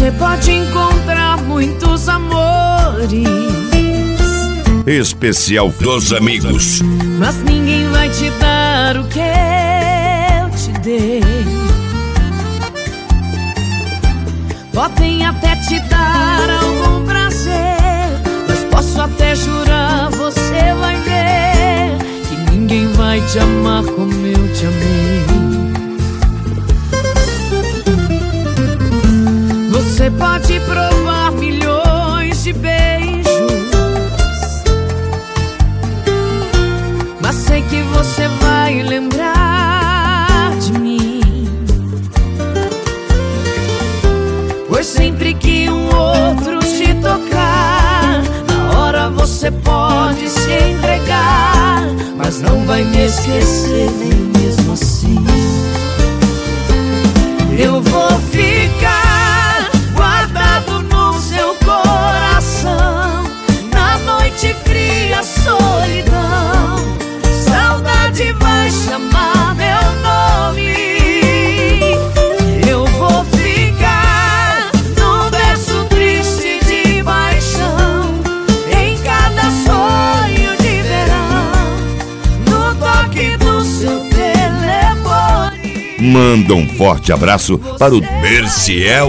Você pode encontrar muitos amores, especial dos amigos, mas ninguém vai te dar o que eu te dei. Podem até te dar algum prazer, mas posso até jurar, você vai ver que ninguém vai te amar como eu te amei. Você pode provar milhões de beijos, mas sei que você vai lembrar de mim, pois sempre que um outro te tocar, na hora você pode se entregar, mas não vai me esquecer nem mesmo assim. Eu vou ficar guardado no seu coração, na noite fria, solidão. Saudade vai chamar meu nome. Eu vou ficar num berço triste de paixão, em cada sonho de verão, no toque do seu telefone. Manda um forte abraço para o Berciel.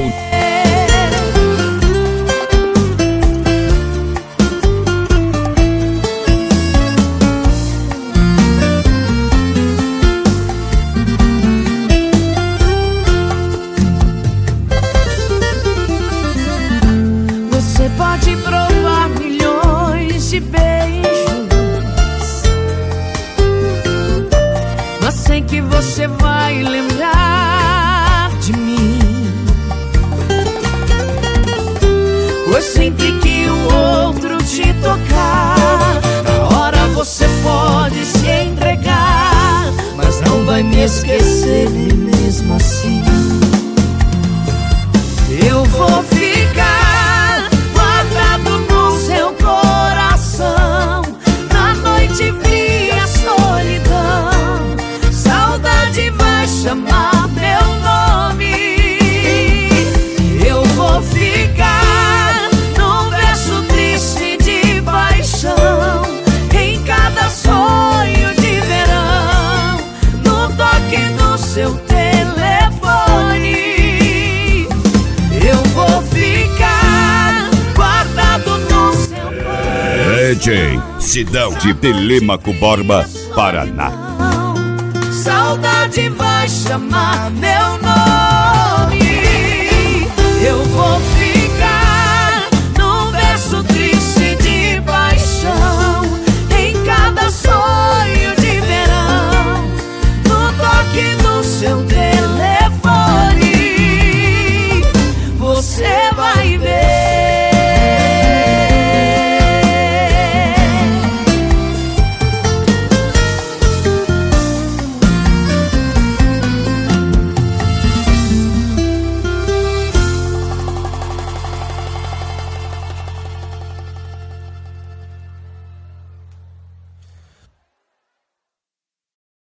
Você pode provar milhões de beijos, mas sei que você vai lembrar de mim, pois sempre que o outro te tocar, na hora você pode se entregar, mas não vai me esquecer nem mesmo assim. Eu vou ficar guardado no seu coração, na noite fria, solidão. Saudade vai chamar meu nome. Eu vou ficar num berço triste de paixão, em cada sonho de verão, no toque do seu telefone. Eu vou ficar guardado no seu coração. DJ Sidão de Telêmaco Borba, Paraná. Saudade vai chamar meu nome.